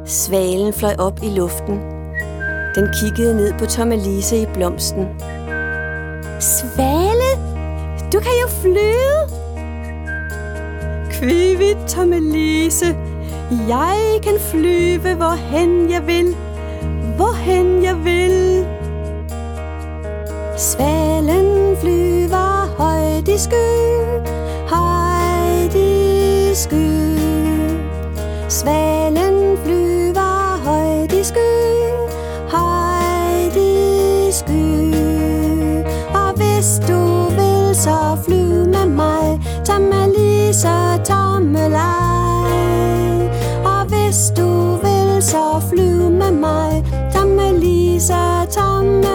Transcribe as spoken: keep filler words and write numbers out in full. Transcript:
Svalen fløj op i luften. Den kiggede ned på Tommelise i blomsten. Svale, du kan jo flyve! Kvivit, Tommelise, jeg kan flyve, hvorhen jeg vil, hvorhen jeg vil. Svalen flyver højt i sky, højt i sky. Svalen flyver højt i sky, højt i sky. Og hvis du vil, så flyv med mig, Tommelise tommelej. Og hvis du vil, så flyv med mig, Tommelise tommelej.